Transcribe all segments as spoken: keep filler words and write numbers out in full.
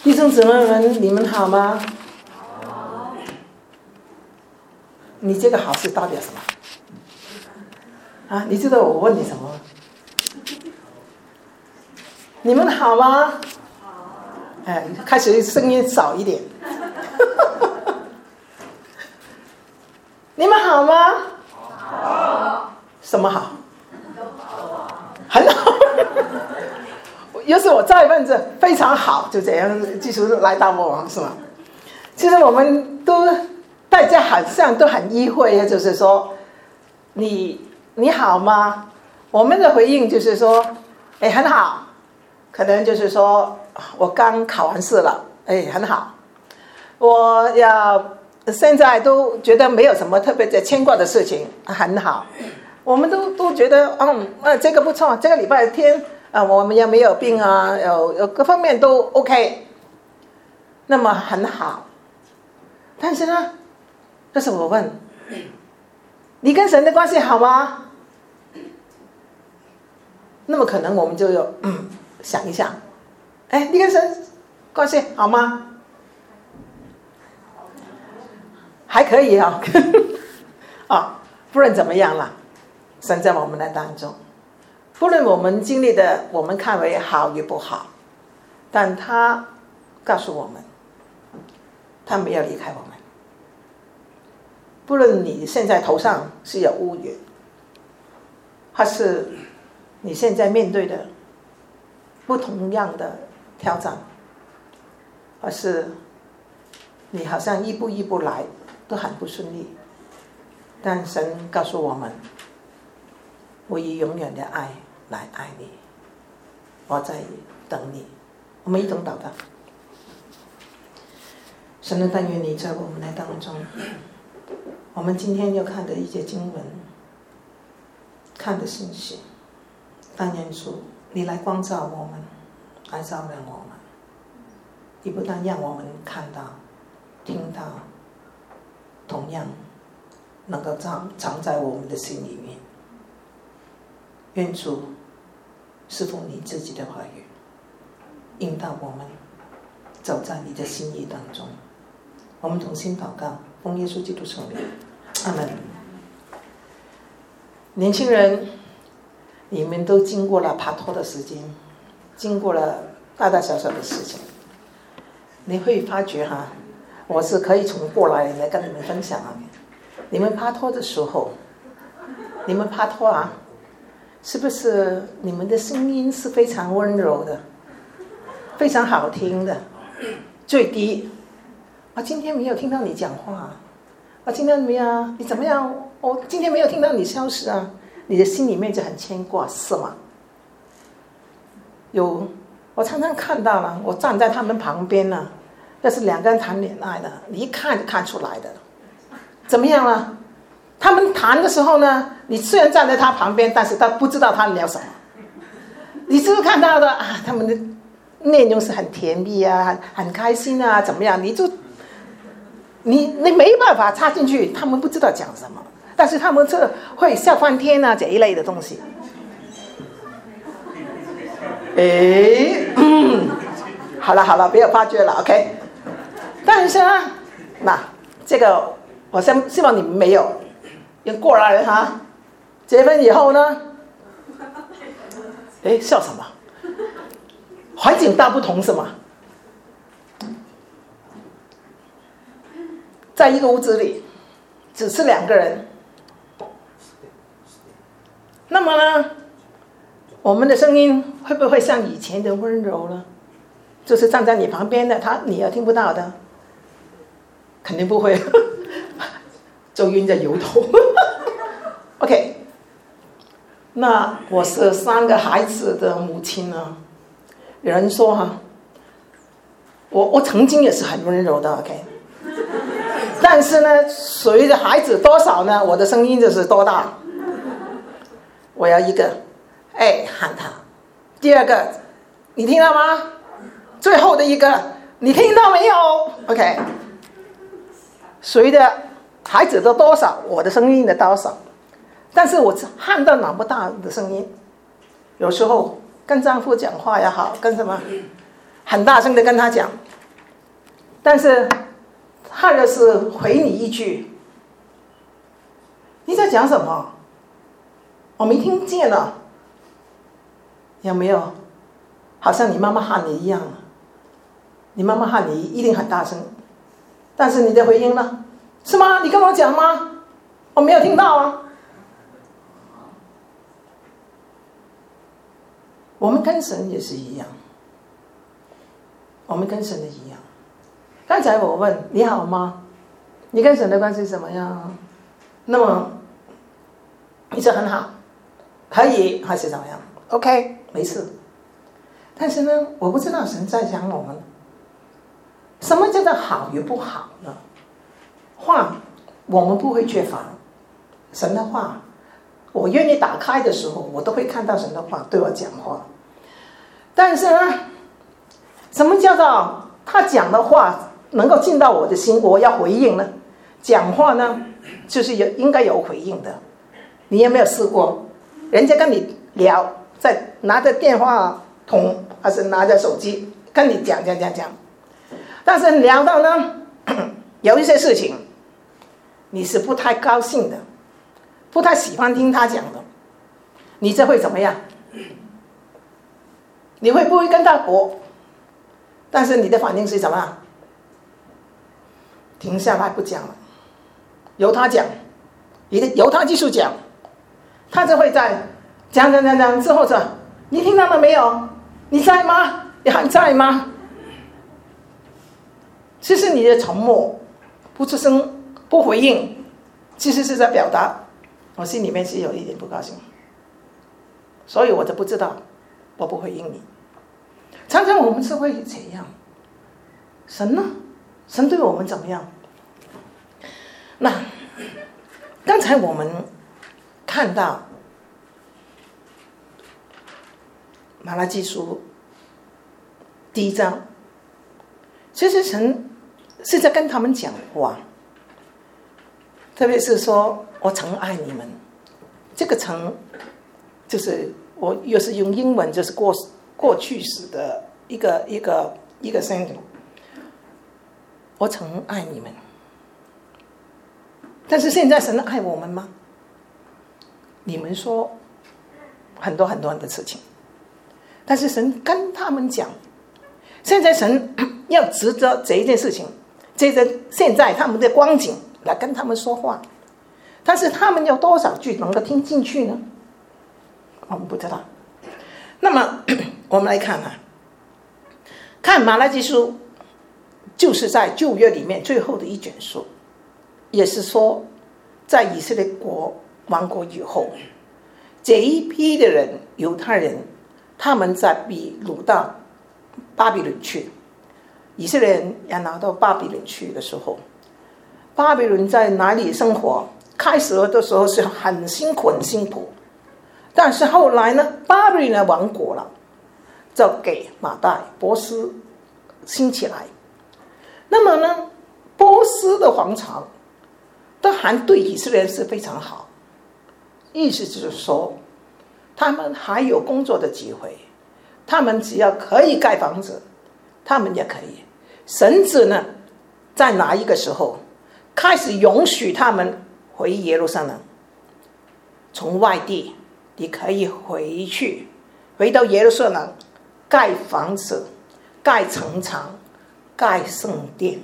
弟兄姊妹们，你们好吗？好。你这个好是代表什么？啊，你知道我问你什么吗？你们好吗？好。哎，开始声音少一点。你们好吗？好。什么好？很好。要是我再问这非常好，就这样继续来打我是吗？其实我们都大家好像都很意会，就是说你你好吗？我们的回应就是说，哎，很好。可能就是说我刚考完试了，哎，很好。我要现在都觉得没有什么特别的牵挂的事情，很好。我们都都觉得，嗯，呃，这个不错，这个礼拜天。啊，我们也没有病啊，有有各方面都 OK， 那么很好。但是呢，这是我问，你跟神的关系好吗？那么可能我们就有嗯想一想，哎，你跟神关系好吗？还可以啊、哦，啊，不论怎么样啦，神在我们的当中。不论我们经历的我们看为好与不好，但他告诉我们他没有离开我们。不论你现在头上是有乌云，还是你现在面对的不同样的挑战，而是你好像一步一步来都很不顺利，但神告诉我们，我以永远的爱来爱你，我在等你。我们一同祷告。神的但愿你在我们的当中，我们今天要看的一些经文，看的信息，但愿主你来光照我们，来照亮我们。你不但让我们看到听到，同样能够藏藏在我们的心里面。愿主侍奉你自己的话语，引导我们走在你的心意当中。我们同心祷告，奉耶稣基督圣名，阿们。年轻人，你们都经过了爬托的时间，经过了大大小小的事情，你会发觉哈，我是可以从过来来跟你们分享啊。你们爬托的时候，你们爬托啊，是不是你们的声音是非常温柔的，非常好听的？最低，我今天没有听到你讲话，我今天没有，你怎么样？我今天没有听到你消失啊，你的心里面就很牵挂，是吗？有，我常常看到了，我站在他们旁边呢，要是两个人谈恋爱的，你一看就看出来的。怎么样了？他们谈的时候呢，你虽然站在他旁边，但是他不知道他聊什么。你只是看到的啊，他们的内容是很甜蜜啊，很很开心啊，怎么样？你就你你没办法插进去，他们不知道讲什么，但是他们这会笑翻天啊这一类的东西。哎，嗯，好了好了，不要发觉了 ，OK。但是呢，那这个我希希望你们没有。过来人哈，结婚以后呢，哎，笑什么？环境大不同是吗？在一个屋子里，只是两个人，那么呢，我们的声音会不会像以前的温柔呢？就是站在你旁边的他，你也听不到的，肯定不会。就晕着油头。OK， 那我是三个孩子的母亲呢。有人说哈，我我曾经也是很温柔的 ，OK。但是呢，随着孩子多少呢，我的声音就是多大。我要一个，哎，喊他；第二个，你听到吗？最后的一个，你听到没有 ？OK。随着孩子的多少，我的声音的多少，但是我喊到那么大的声音，有时候跟丈夫讲话也好，跟什么很大声的跟他讲， 但是他要是回你一句，你在讲什么？我没听见了。有没有？好像你妈妈喊你一样，你妈妈喊你一定很大声，但是你的回应呢？是吗？你跟我讲吗？我没有听到啊。我们跟神也是一样，我们跟神的一样。刚才我问你好吗？你跟神的关系怎么样？那么你说很好，可以还是怎么样 ？OK， 没事。但是呢，我不知道神在讲我们，什么叫做好与不好呢？话我们不会缺乏，神的话，我愿意打开的时候，我都会看到神的话对我讲话。但是呢，什么叫做他讲的话能够进到我的心，我要回应呢？讲话呢，就是有应该有回应的。你有没有试过？人家跟你聊，在拿着电话筒还是拿着手机跟你讲讲讲讲，但是聊到呢，有一些事情你是不太高兴的，不太喜欢听他讲的，你这会怎么样？你会不会跟他驳？但是你的反应是什么？停下来不讲了，由他讲，由他继续讲，他就会在讲讲讲讲之后说：“你听到了没有？你在吗？你还在吗？”其实你的沉默、不出声、不回应，其实是在表达我心里面是有一点不高兴，所以我就不知道，我不回应你。常常我们是会这样，神呢？神对我们怎么样？那刚才我们看到马拉基书第一章，其实神是在跟他们讲话，特别是说我曾爱你们，这个曾就是我又是用英文，就是过过去时的一个一个一个 sentence， 我曾爱你们。但是现在神爱我们吗？你们说很多很多的事情，但是神跟他们讲，现在神要指着这一件事情，接着现在他们的光景来跟他们说话，但是他们有多少句能够听进去呢？我们不知道。那么我们来看啊，看马拉基书，就是在旧约里面最后的一卷书，也是说在以色列国亡国以后，这一批的人，犹太人，他们在被掳到巴比伦去，以色列人要拿到巴比伦去的时候，巴比伦在哪里生活？开始的时候是很辛苦很辛苦，但是后来呢，巴比伦亡国了，就给马代波斯兴起来。那么呢，波斯的皇朝都还对以色列人是非常好，意思就是说他们还有工作的机会，他们只要可以盖房子，他们也可以，甚至呢在哪一个时候开始允许他们回耶路撒冷，从外地你可以回去，回到耶路撒冷盖房子、盖城墙、盖圣殿，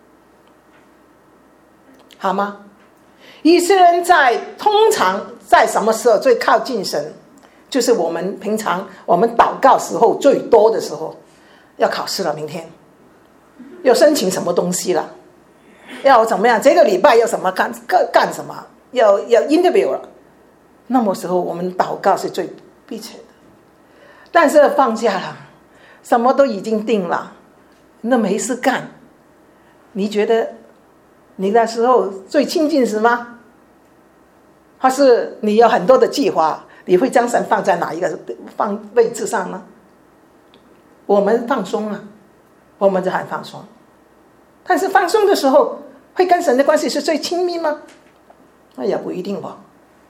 好吗？以色列人在通常在什么时候最靠近神？就是我们平常我们祷告时候最多的时候，要考试了，明天要申请什么东西了，要怎么样？这个礼拜要什么干干干什么？要要 interview 了，那么时候我们祷告是最迫切的。但是放假了，什么都已经定了，那没事干，你觉得你那时候最亲近什么？还是你有很多的计划，你会将神放在哪一个放位置上呢？我们放松了，我们就很放松。但是放松的时候，会跟神的关系是最亲密吗？那也不一定吧。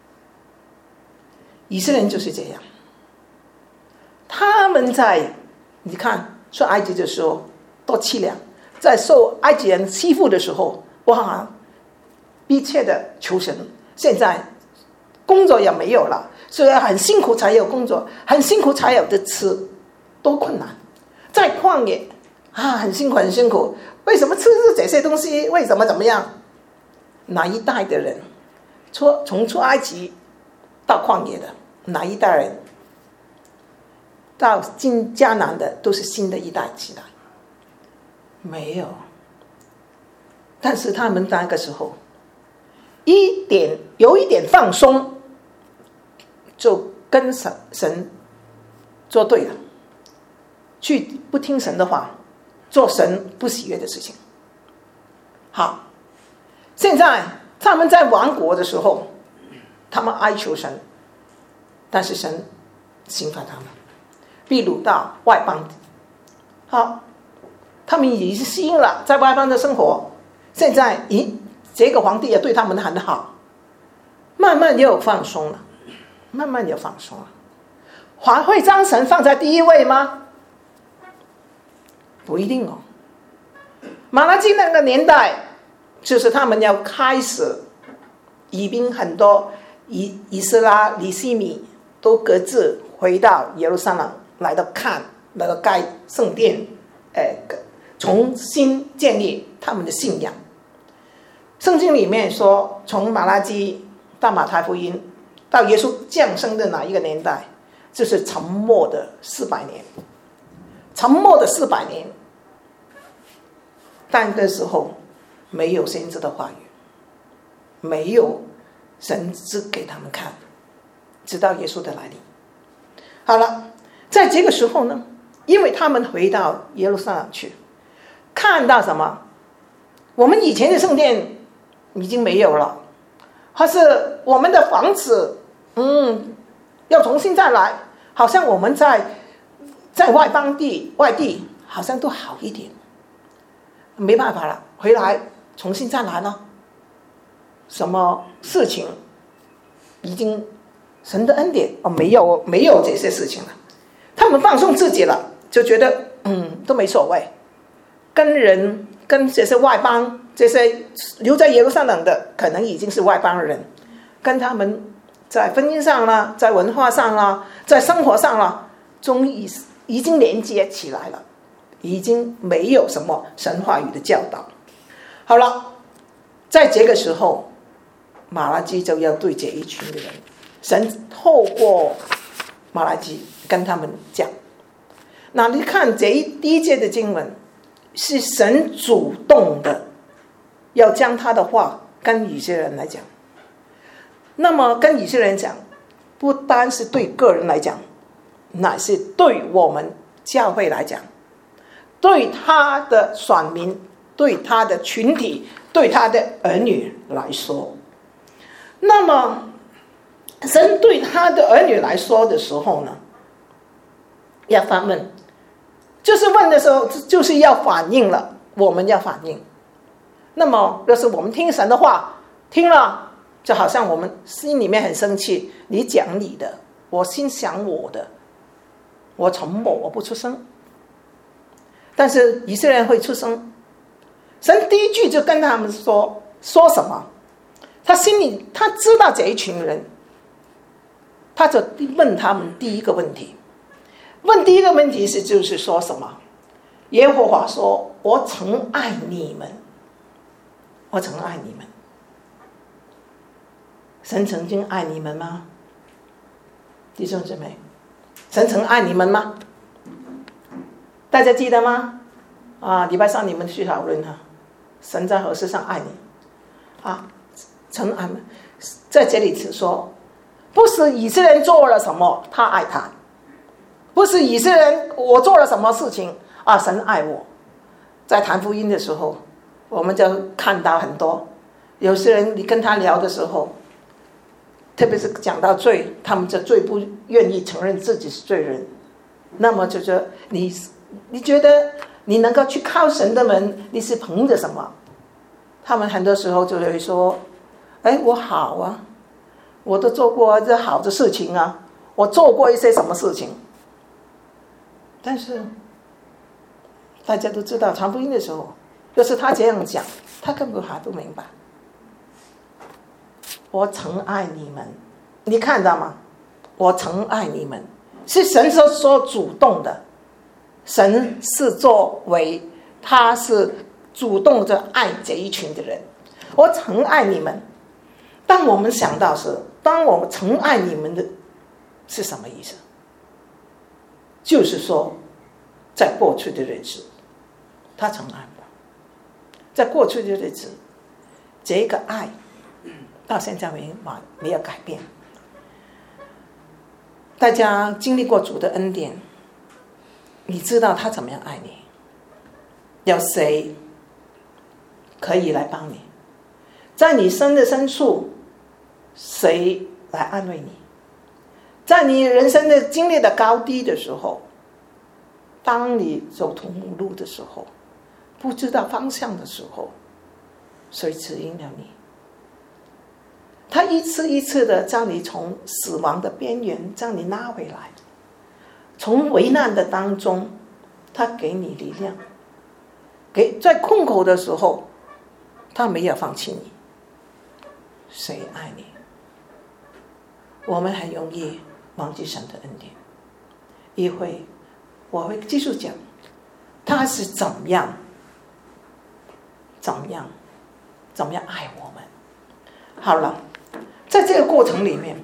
以色列人就是这样，他们在你看出埃及的时候多凄凉， 在受埃及人欺负的时候，哇，逼切的求神，现在工作也没有了，所以很辛苦才有工作，很辛苦才有的吃，多困难。在旷野啊，很辛苦很辛苦，为什么吃这些东西？为什么怎么样？哪一代的人出从出埃及到旷野的哪一代人到进迦南的都是新的一代起来？没有。但是他们那个时候一点有一点放松，就跟神神作对了，去不听神的话，做神不喜悦的事情。好，现在他们在亡国的时候，他们哀求神，但是神刑罚他们，秘鲁到外邦。好，他们已经适应了在外邦的生活，现在咦，这个皇帝也对他们很好，慢慢又放松了，慢慢又放松了。还会将神放在第一位吗？不一定哦。马拉基那个年代，就是他们要开始移民，很多以以斯拉、尼希米都各自回到耶路撒冷，来到看那个盖圣殿，呃，重新建立他们的信仰。圣经里面说，从马拉基到马太福音到耶稣降生的哪一个年代，就是沉默的四百年，沉默的四百年。但那时候没有先知的话语，没有神指给他们看，直到耶稣的来临。好了，在这个时候呢，因为他们回到耶路撒冷去，看到什么？我们以前的圣殿已经没有了，或是我们的房子，嗯，要重新再来，好像我们在在外邦地、外地好像都好一点。没办法了，回来重新再来了。什么事情已经神的恩典哦，没有没有这些事情了。他们放松自己了，就觉得嗯都没所谓。跟人跟这些外邦，这些留在耶路撒冷的，可能已经是外邦人，跟他们在婚姻上啦，在文化上啦，在生活上啦，终于已经连接起来了。已经没有什么神话语的教导。好了，在这个时候，马拉基就要对这一群的人，神透过马拉基跟他们讲。那你看这一第一节的经文，是神主动的要将他的话跟以色列人来讲。那么跟以色列人讲，不单是对个人来讲，乃是对我们教会来讲，对他的选民，对他的群体，对他的儿女来说。那么神对他的儿女来说的时候呢，要反问，就是问的时候就是要反应了，我们要反应。那么要是我们听神的话，听了就好像我们心里面很生气，你讲你的，我心想我的，我沉默，我不出声。但是以色列人会出声，神第一句就跟他们说，说什么？他心里他知道这一群人，他就问他们第一个问题。问第一个问题是就是说什么？耶和华说，我曾爱你们，我曾爱你们。神曾经爱你们吗？弟兄姊妹，神曾爱你们吗？大家记得吗？啊，礼拜三你们去讨论哈，神在何事上爱你？啊，曾爱们，在这里只说，不是以色列人做了什么，他爱他；不是以色列人我做了什么事情啊，神爱我。在谈福音的时候，我们就看到很多，有些人你跟他聊的时候，特别是讲到罪，他们就最不愿意承认自己是罪人。那么就说你。你觉得你能够去靠神的门，你是凭着什么？他们很多时候就会说，哎，我好啊，我都做过这好的事情啊，我做过一些什么事情。但是大家都知道传福音的时候， 就是他这样讲，他根本还不明白。我曾爱你们，你看到吗？我曾爱你们，是神所所主动的，神是作为，他是主动的爱这一群的人。我曾爱你们，当我们想到是，当我曾爱你们的是什么意思？就是说，在过去的日子，他曾爱我，在过去的日子，这个爱到现在没没有改变。大家经历过主的恩典，你知道他怎么样爱你？有谁可以来帮你？在你生的深处，谁来安慰你？在你人生的经历的高低的时候，当你走投无路的时候，不知道方向的时候，谁指引了你？他一次一次的将你从死亡的边缘将你拉回来，从危难的当中，他给你力量，给在困苦的时候，他没有放弃你。谁爱你？我们很容易忘记神的恩典。一会我会继续讲他是怎么样怎么样怎么样爱我们。好了，在这个过程里面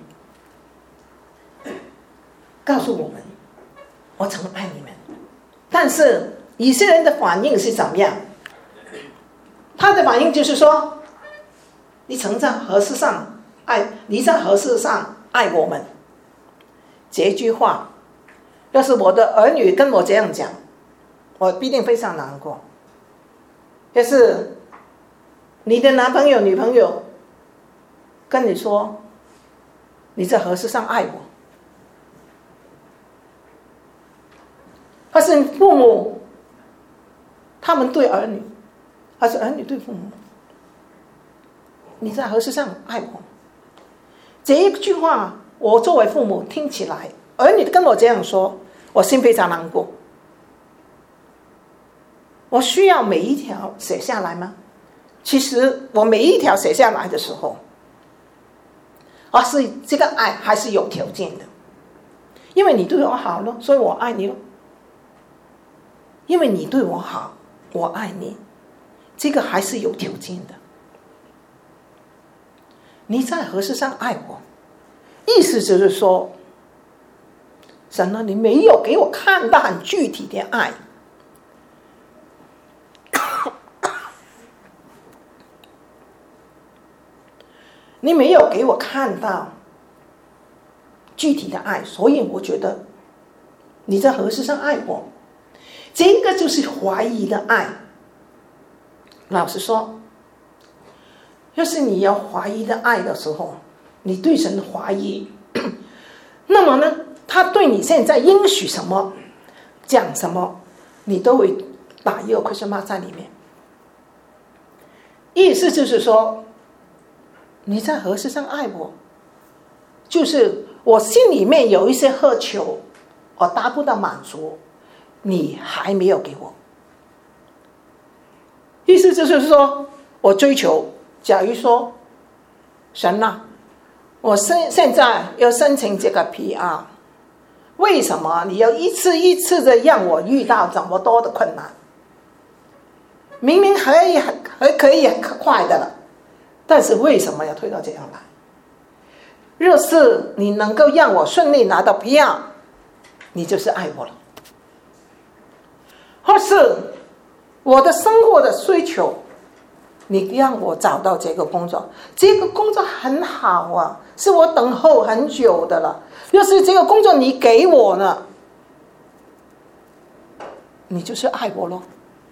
告诉我们，我曾爱你们，但是以色列人的反应是怎么样？他的反应就是说，你曾在何事上爱，你在何事上爱我们？这句话要是我的儿女跟我这样讲，我必定非常难过。要是你的男朋友女朋友跟你说，你在何事上爱我？或是父母他们对儿女，还是儿女对父母，你在何事上爱我？这一句话我作为父母听起来，儿女跟我这样说，我心非常难过。我需要每一条写下来吗？其实我每一条写下来的时候，而是这个爱还是有条件的，因为你对我好了，所以我爱你了。因为你对我好，我爱你，这个还是有条件的。你在何事上爱我？意思就是说，神啊，你没有给我看到很具体的爱。你没有给我看到具体的爱，所以我觉得你在何事上爱我？这个就是怀疑的爱。老实说，要是你要怀疑的爱的时候，你对神怀疑，那么呢，他对你现在应许什么，讲什么，你都会打一个 question mark 在里面。意思就是说，你在何事上爱我？就是我心里面有一些渴求，我达不到满足，你还没有给我。意思就是说，我追求，假如说，神啊，我现现在要申请这个 P R， 为什么你要一次一次的让我遇到这么多的困难？明明可以很可以很快的了，但是为什么要推到这样来？若是你能够让我顺利拿到 P R， 你就是爱我了。或是我的生活的需求，你让我找到这个工作，这个工作很好啊，是我等候很久的了。要是这个工作你给我呢，你就是爱我咯。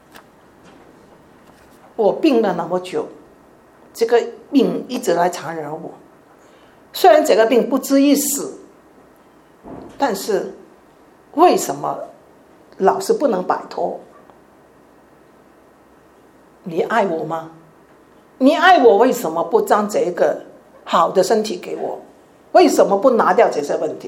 我病了那么久，这个病一直来缠绕我，虽然这个病不至于死，但是为什么老是不能摆脱？你爱我吗？你爱我，为什么不将这个好的身体给我？为什么不拿掉这些问题？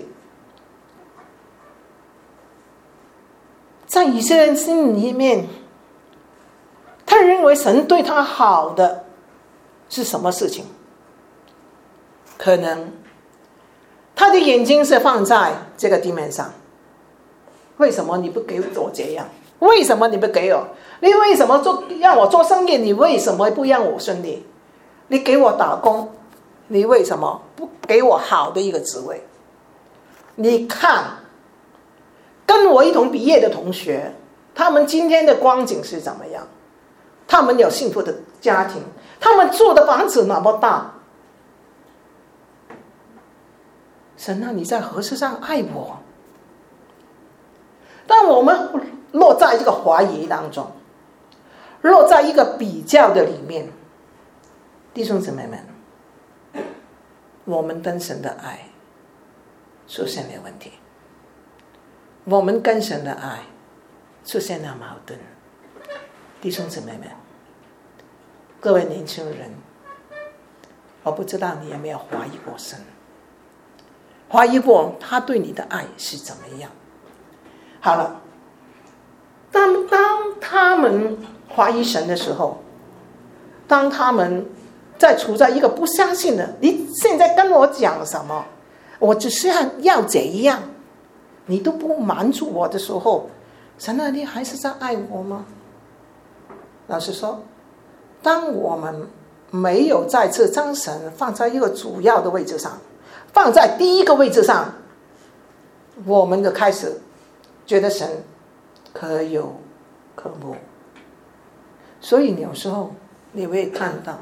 在以色列人心里面， 他认为神对他好的是什么事情？可能他的眼睛是放在这个地面上，为什么你不给我这样？为什么你不给我？你为什么做让我做生意？你为什么不让我顺利？你给我打工，你为什么不给我好的一个职位？你看，跟我一同毕业的同学，他们今天的光景是怎么样？他们有幸福的家庭，他们住的房子那么大。神啊，你在何事上爱我？当我们落在这个怀疑当中，落在一个比较的里面，弟兄姊妹们，我们跟神的爱出现了问题，我们跟神的爱出现了矛盾。弟兄姊妹们，各位年轻人，我不知道你有没有怀疑过神，怀疑过他对你的爱是怎么样。好了，当当他们怀疑神的时候，当他们在处在一个不相信的，你现在跟我讲什么，我只是要怎样，你都不满足我的时候，神啊，你还是在爱我吗？老实说，当我们没有再次将神放在一个主要的位置上，放在第一个位置上，我们就开始觉得神可有可无。所以有时候你会看到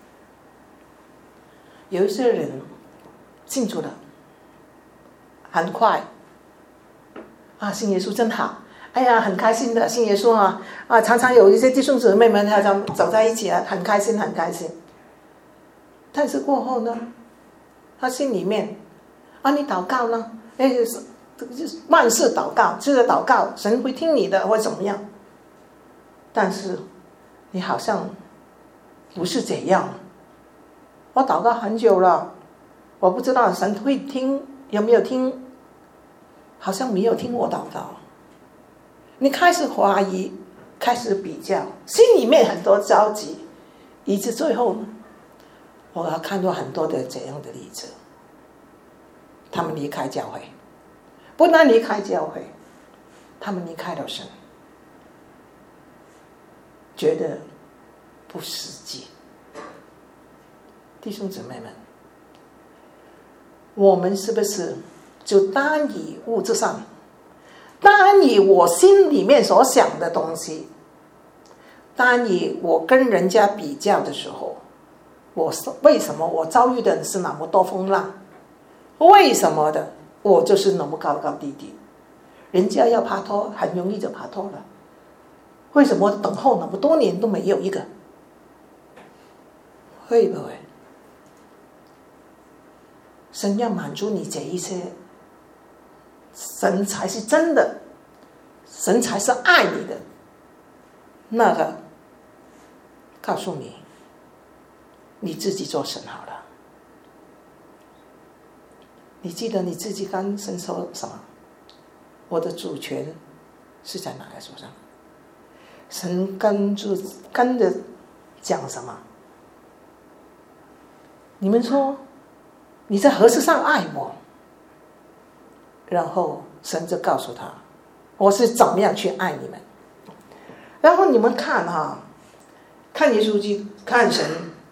有一些人信主了很快啊，信耶稣真好，哎呀，很开心的信耶稣啊啊！常常有一些弟兄姊妹们，他走在一起啊，很开心，很开心。但是过后呢，他心里面啊，你祷告呢？哎，万事祷告，这个祷告，神会听你的，或怎么样？但是你好像不是这样。我祷告很久了，我不知道神会听，有没有听？好像没有听我祷告。你开始怀疑，开始比较，心里面很多着急，以致最后我要看到很多的这样的例子，他们离开教会，不但离开教会，他们离开了神，觉得不实际。弟兄姊妹们，我们是不是就单以物质上，单以我心里面所想的东西，单以我跟人家比较的时候，我为什么我遭遇的是那么多风浪？为什么的我就是那么高高低低？人家要爬脱很容易就爬脱了，为什么等候那么多年都没有一个？会不会神要满足你这一些，神才是真的，神才是爱你的。那个告诉你，你自己做神好了。你记得你自己跟神说什么？我的主权是在哪个手上？神跟着跟着讲什么？你们说你在何事上爱我？然后神就告诉他，我是怎么样去爱你们。然后你们看哈，看耶稣基督，看神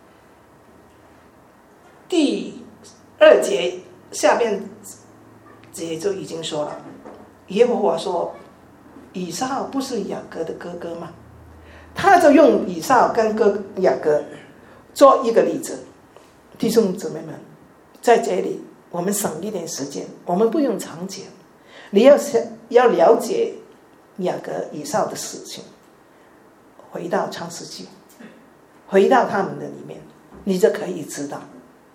第二节下边节就已经说了，耶和华说，以撒不是雅各的哥哥吗？他就用以撒跟哥雅各做一个例子。弟兄姊妹们，在这里我们省一点时间，我们不用长讲，你要要了解雅各以撒的事情，回到创世纪，回到他们的里面，你就可以知道，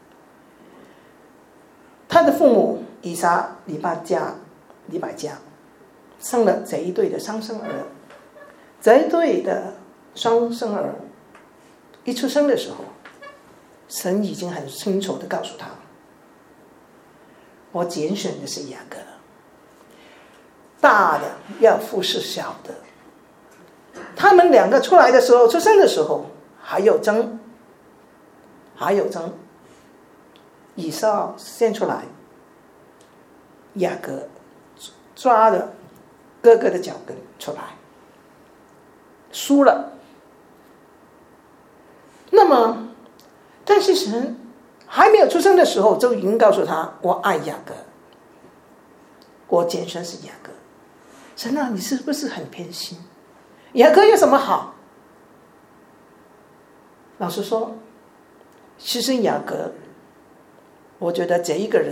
他的父母以撒、利巴加、利百加生了这一对的双生儿，这一对的双生儿一出生的时候，神已经很清楚地告诉他，我拣选的是雅各，大的要服侍小的， 他们两个出来的时候，出生的时候还有争，还有争。以扫先出来，雅各抓了哥哥的脚跟出来，输了。那么，但是神还没有出生的时候，就已经告诉他：“我爱雅各，我拣选是雅各。”神啊，你是不是很偏心？雅各有什么好？老实说，其实雅各，我觉得这一个人，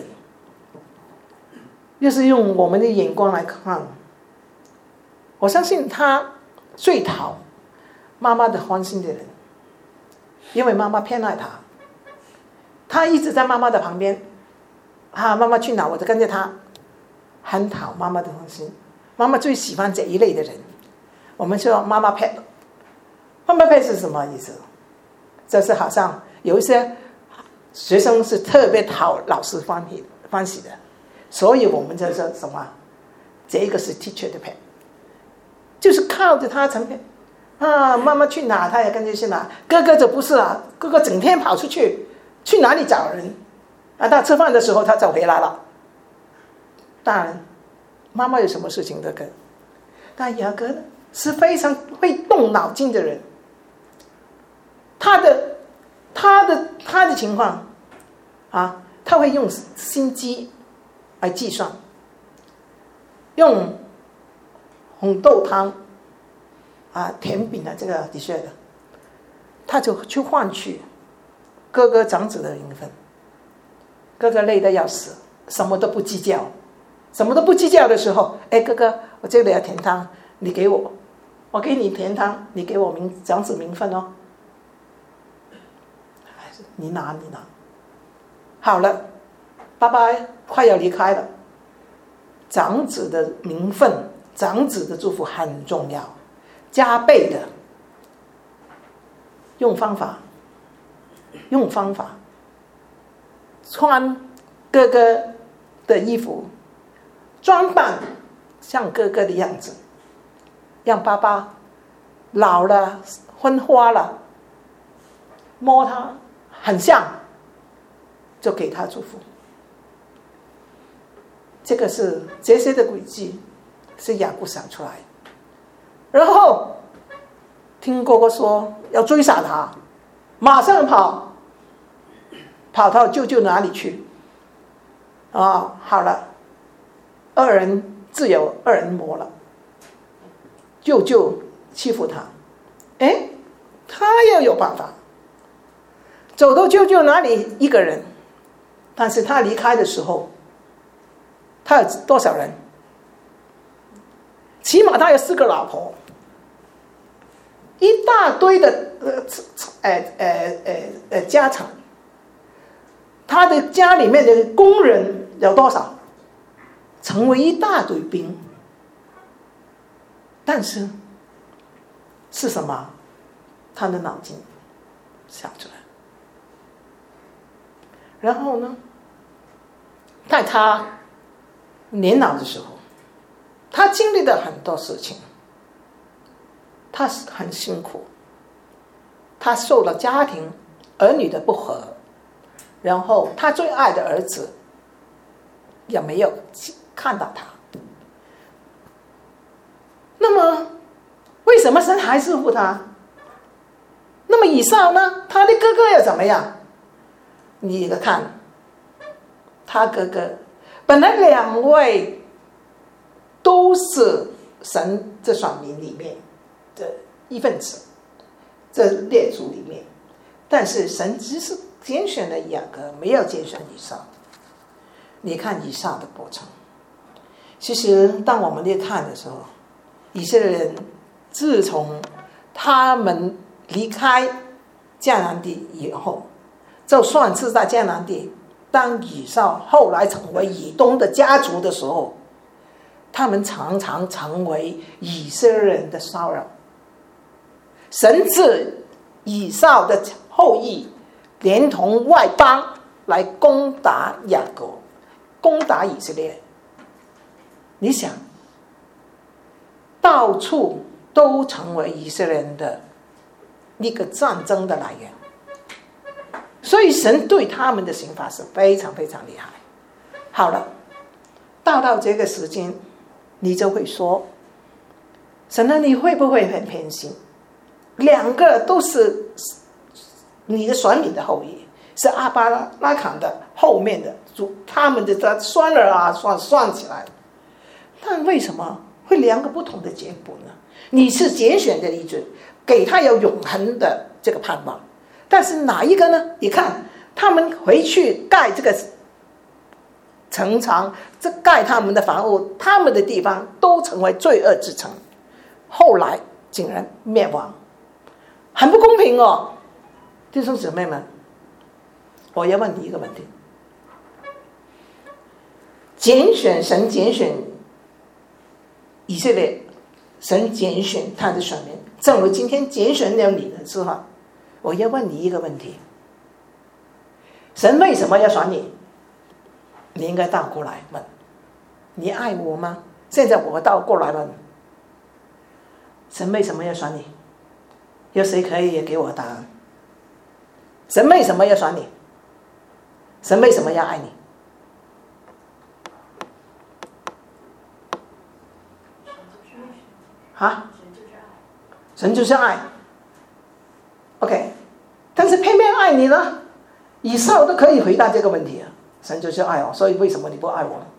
要是用我们的眼光来看，我相信他最讨妈妈的欢心的人，因为妈妈偏爱他，他一直在妈妈的旁边，啊，妈妈去哪我就跟着他，很讨妈妈的欢心。妈妈最喜欢这一类的人。我们说妈妈 pet， 妈妈 pet 是什么意思？就是好像有一些学生是特别讨老师欢喜欢喜的，所以我们就说什么？这个是 teacher 的 pet， 就是靠着他成片啊，妈妈去哪他也跟着去哪。哥哥就不是啊，哥哥整天跑出去，去哪里找人啊？到吃饭的时候他就回来了。当然，妈妈有什么事情都跟，但雅各呢？是非常会动脑筋的人，他的他的他的情况啊，他会用心机来计算，用红豆汤啊甜饼啊这个的确的，他就去换取哥哥长子的名分。哥哥累得要死，什么都不计较，什么都不计较的时候，哎，哥哥，我这里要甜汤，你给我。我给你甜汤，你给我名长子名分哦。你拿你拿，好了，爸爸快要离开了。长子的名分，长子的祝福很重要，加倍的用方法，用方法，穿哥哥的衣服，装扮像哥哥的样子。让爸爸老了昏花了，摸他很像，就给他祝福。这个是这些的诡计，是雅各想出来。然后听哥哥说要追杀他，马上跑，跑到舅舅哪里去？啊、哦，好了，二人自有二人磨了。舅舅欺负他，哎，他要有办法。走到舅舅那里一个人，但是他离开的时候，他有多少人？起码他有四个老婆，一大堆的呃呃呃呃呃家产。他的家里面的工人有多少？成为一大堆兵。但是是什么？他的脑筋想出来。然后呢，在他年老的时候，他经历了很多事情，他很辛苦，他受了家庭儿女的不和，然后他最爱的儿子也没有看到他。那么为什么神还是护他？那么以扫呢？他的哥哥又怎么样？你看，他哥哥本来两位都是神这选民里面的一份子，这列祖里面，但是神只是拣选了雅各，没有拣选以扫。你看以扫的过程，其实当我们在看的时候，以色列人自从他们离开迦南地以后，就算是在迦南地，当以扫后来成为以东的家族的时候，他们常常成为以色列人的骚扰。神赐以扫的后裔连同外邦来攻打雅各，攻打以色列。你想，到处都成为以色列人的一个战争的来源。所以神对他们的刑罚是非常非常厉害。好了，到到这个时间，你就会说，神啊，你会不会很偏心？两个都是你的选民的后裔，是阿巴拉罕的后面的他们的算了啊，算算起来，但为什么会两个不同的结果呢？你是拣选的一尊，给他有永恒的这个盼望，但是哪一个呢？你看他们回去盖这个城墙，这盖他们的房屋，他们的地方都成为罪恶之城，后来竟然灭亡，很不公平哦。弟兄姊妹们，我要问你一个问题，拣选神拣选以色列，神拣选他的选民，正如今天拣选了你的之后，我要问你一个问题，神为什么要选你？你应该倒过来问，你爱我吗？现在我倒过来问，神为什么要选你？有谁可以也给我答案？神为什么要选你？神为什么要爱你？啊？神就是爱。OK， 但是偏偏爱你呢？以扫都可以回答这个问题啊。神就是爱我，所以为什么你不爱我呢？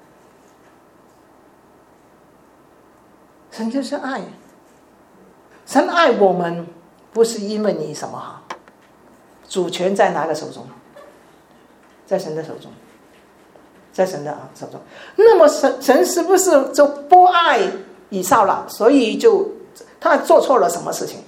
神就是爱，神爱我们不是因为你什么好，主权在哪个手中？在神的手中，在神的手中。那么神神是不是就不爱以扫了？所以就他做错了什么事情？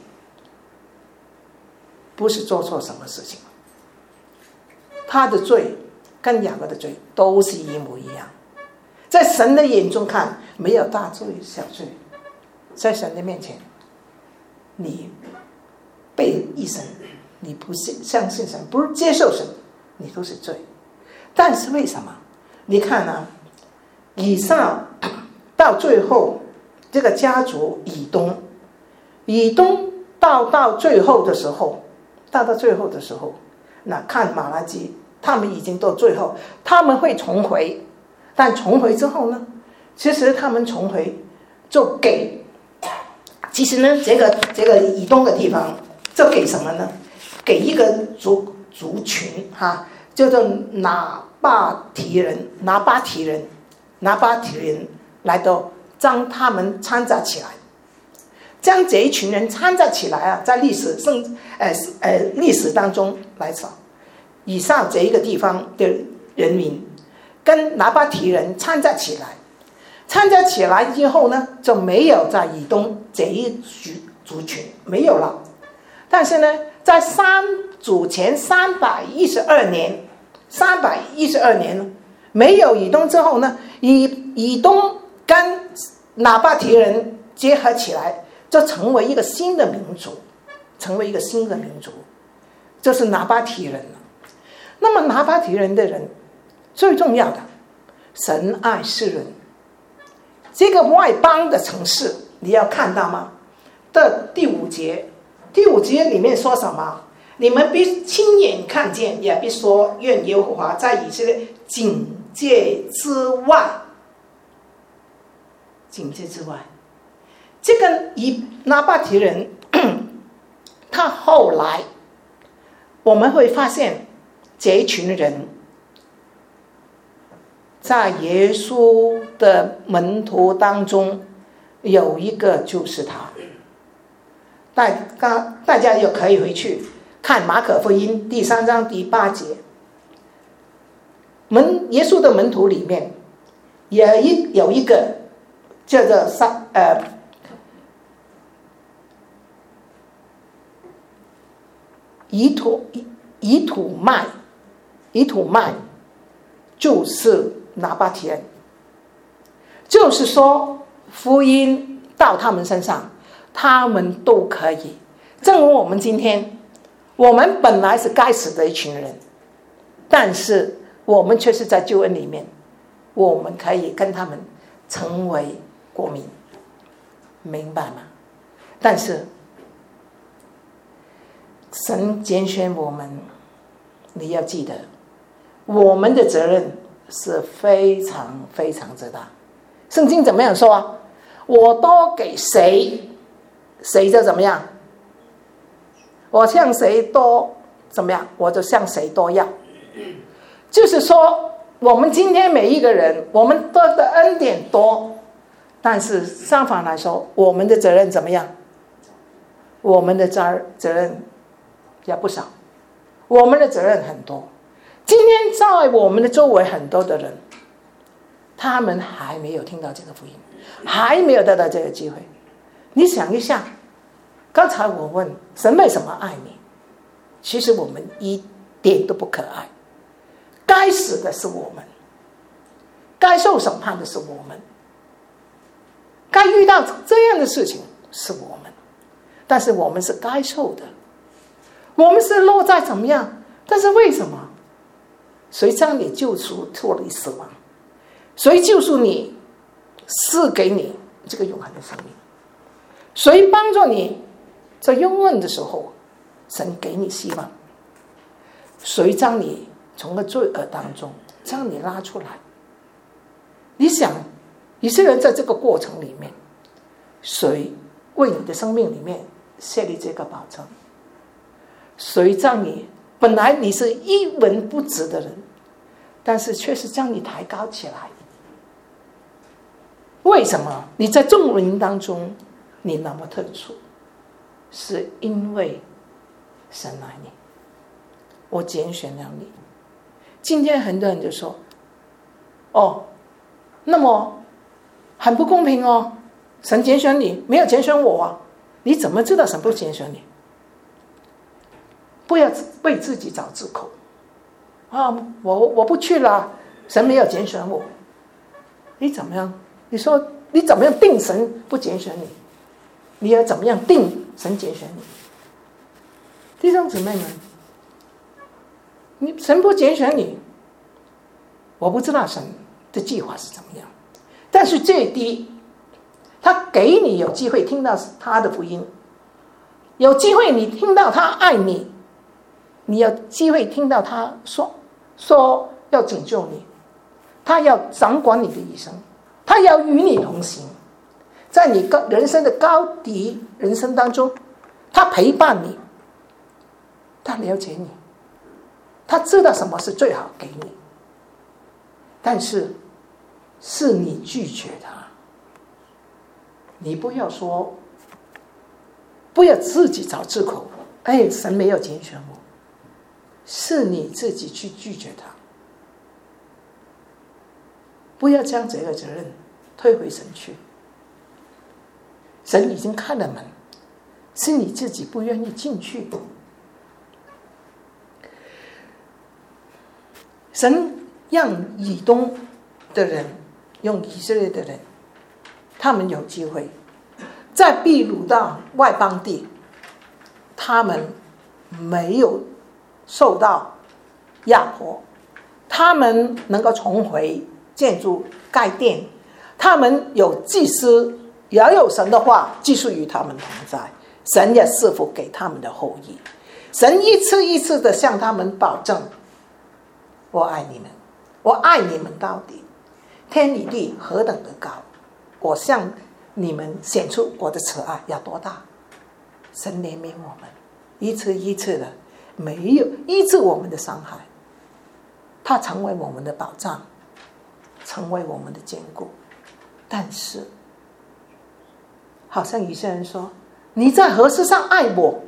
不是做错什么事情，他的罪跟雅各的罪都是一模一样，在神的眼中看，没有大罪小罪，在神的面前，你背一生，你不相信神，不是接受神，你都是罪。但是为什么？你看啊，以扫到最后，这个家族以东，以东到到最后的时候，到到最后的时候，那看马拉基。他们已经到最后，他们会重回，但重回之后呢？其实他们重回就给，其实呢，这个这个以东的地方，就给什么呢？给一个族族群哈，叫做拿巴提人，拿巴提人，拿巴提人来到将他们掺杂起来，将这一群人掺杂起来啊，在历史圣呃呃历史当中来说。以上这一个地方的人民跟拿巴提人掺杂起来，掺杂起来之后呢，就没有在以东这一族群没有了。但是呢，在三主前三百一十二年，三百一十二年没有以东之后呢，以以东跟拿巴提人结合起来，就成为一个新的民族，成为一个新的民族，就是拿巴提人了。那么拿巴提人的人最重要的，神爱世人。这个外邦的城市你要看到吗？的第五节，第五节里面说什么？你们必亲眼看见，也必说愿耶和华在以色列警戒之外，警戒之外。这个以拿巴提人，他后来我们会发现。这一群人在耶稣的门徒当中有一个就是他，大家大家也可以回去看马可福音第三章第八节，门耶稣的门徒里面有一有一个叫做撒呃以土以土麦。以土麦就是拿巴提人，就是说福音到他们身上，他们都可以。正如我们今天，我们本来是该死的一群人，但是我们却是在救恩里面，我们可以跟他们成为国民，明白吗？ 但是神拣选我们，你要记得我们的责任是非常非常之大。圣经怎么样说啊？我多给谁，谁就怎么样，我向谁多怎么样，我就向谁多要。就是说我们今天每一个人，我们得的恩典多，但是相反来说，我们的责任怎么样？我们的责责任也不少，我们的责任很多。今天在我们的周围很多的人，他们还没有听到这个福音，还没有得到这个机会。你想一下，刚才我问神为什么爱你，其实我们一点都不可爱。该死的是我们，该受审判的是我们，该遇到这样的事情是我们，但是我们是该受的，我们是落在怎么样？但是为什么？谁将你救赎脱离死亡？谁救赎你，赐给你这个永恒的生命？谁帮助你在幽暗的时候，神给你希望？谁将你从个罪恶当中将你拉出来？你想，以色列人在这个过程里面，谁为你的生命里面设立这个保障？谁将你本来你是一文不值的人，但是却是将你抬高起来？为什么你在众人当中你那么特殊？是因为神爱你，我拣选了你。今天很多人就说，哦，那么很不公平哦，神拣选你，没有拣选我啊，你怎么知道神不拣选你？不要为自己找借口啊！我我不去了，神没有拣选我。你怎么样？你说你怎么样定神不拣选你？你要怎么样定神拣选你？弟兄姊妹们，你神不拣选你，我不知道神的计划是怎么样，但是最低他给你有机会听到他的福音，有机会你听到他爱你，你有机会听到他说说要拯救你，他要掌管你的一生，他要与你同行，在你人生的高低人生当中，他陪伴你，他了解你，他知道什么是最好给你，但是是你拒绝他。你不要说，不要自己找借口，哎，神没有拣选我，是你自己去拒绝他。不要将这个责任推回神去，神已经开了门，是你自己不愿意进去。神让以东的人，用以色列的人，他们有机会在被掳到外邦地，他们没有受到压迫，他们能够重回建筑盖殿，他们有祭司，也有神的话继续与他们同在，神也赐福给他们的后裔。神一次一次的向他们保证，我爱你们，我爱你们到底，天与地何等的高，我向你们显出我的慈爱有多大。神怜悯我们，一次一次的没有医治我们的伤害，他成为我们的保障，成为我们的坚固。但是好像有些人说，你在何事上爱我？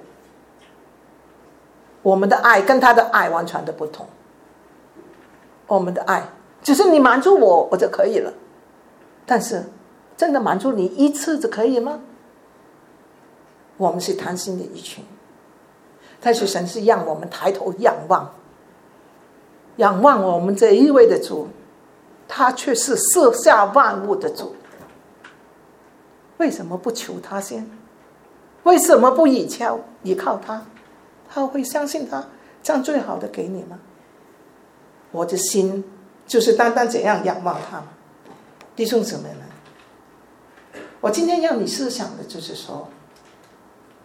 我们的爱跟他的爱完全的不同。我们的爱只是你满足我我就可以了，但是真的满足你一次就可以吗？我们是贪心的一群，但是神是让我们抬头仰望，仰望我们这一位的主，他却是设下万物的主。为什么不求他先？为什么不倚靠依靠他？他会相信他将最好的给你吗？我的心就是单单怎样仰望他吗？弟兄姊妹们，我今天让你思想的就是说，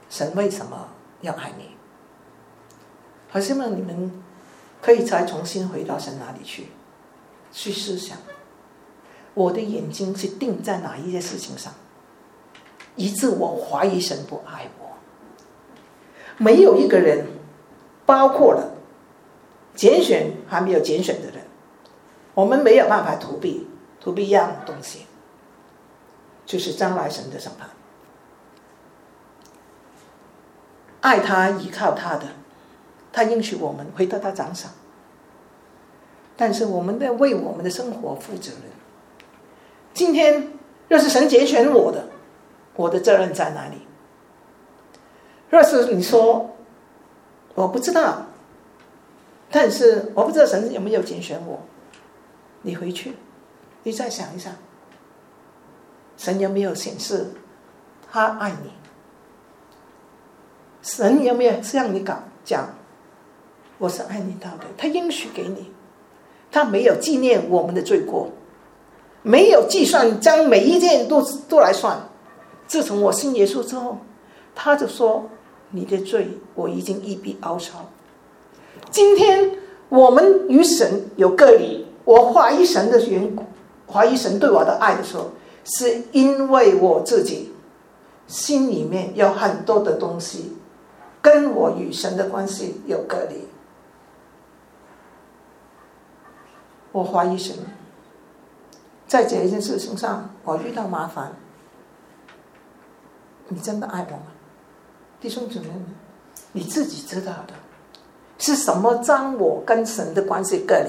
神为什么要爱你？好，希望你们可以再重新回到神那里去，去思想，我的眼睛是定在哪一些事情上，以致我怀疑神不爱我。没有一个人，包括了拣选还没有拣选的人，我们没有办法逃避逃避一样东西，就是将来神的审判。爱他依靠他的，他应许我们会得到奖赏，但是我们得为我们的生活负责任。今天若是神拣选我的，我的责任在哪里？若是你说我不知道，但是我不知道神有没有拣选我，你回去你再想一想，神有没有显示他爱你？神有没有向你讲我是爱你到的？他应许给你，他没有纪念我们的罪过，没有计算，将每一件都都来算。自从我信耶稣之后，他就说你的罪我已经一笔勾销。今天我们与神有隔离，我怀疑神的缘故，怀疑神对我的爱的时候，是因为我自己心里面有很多的东西跟我与神的关系有隔离。我怀疑神，在这一件事情上我遇到麻烦，你真的爱我吗？弟兄姊妹们，你自己知道的，是什么将我跟神的关系隔离？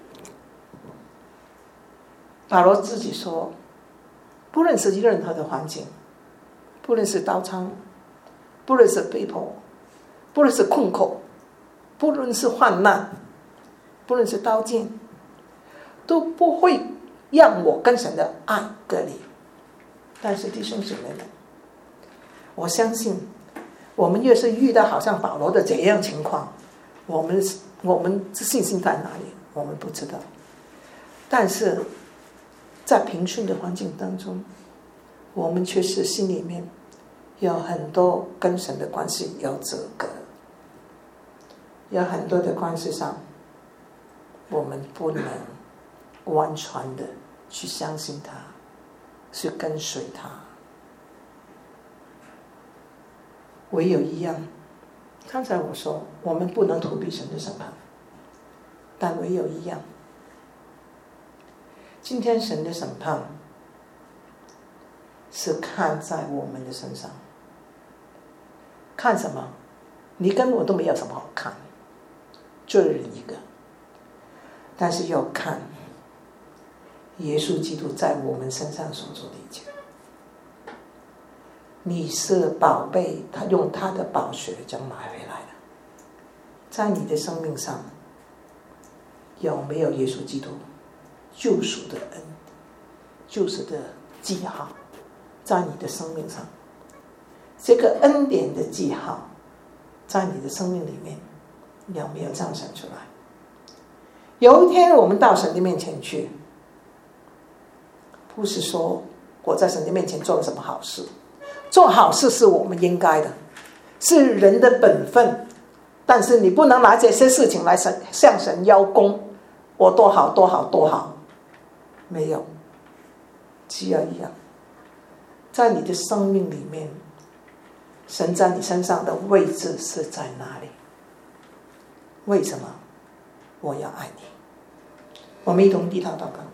保罗自己说，不论是任何的环境，不论是刀枪，不论是逼迫，不论是困苦，不论是患难，不论是刀剑，都不会让我跟神的爱隔离。但是弟兄姊妹们，我相信我们越是遇到好像保罗的这样情况，我们我们信心在哪里我们不知道，但是在平顺的环境当中，我们却是心里面有很多跟神的关系有阻隔，有很多的关系上我们不能完全的去相信他，去跟随他。唯有一样，刚才我说我们不能逃避神的审判，但唯有一样，今天神的审判是看在我们的身上。看什么？你跟我都没有什么好看，罪人一个。但是要看耶稣基督在我们身上所做的一切。你是宝贝，他用他的宝血将买回来的。在你的生命上有没有耶稣基督救赎的恩，救赎的记号在你的生命上？这个恩典的记号在你的生命里面有没有彰显出来？有一天我们到神的面前去，不是说我在神的面前做了什么好事，做好事是我们应该的，是人的本分，但是你不能拿这些事情来向神邀功，我多好多好多好。没有，只有一样，在你的生命里面，神在你身上的位置是在哪里？为什么我要爱你？我们一同低头祷告。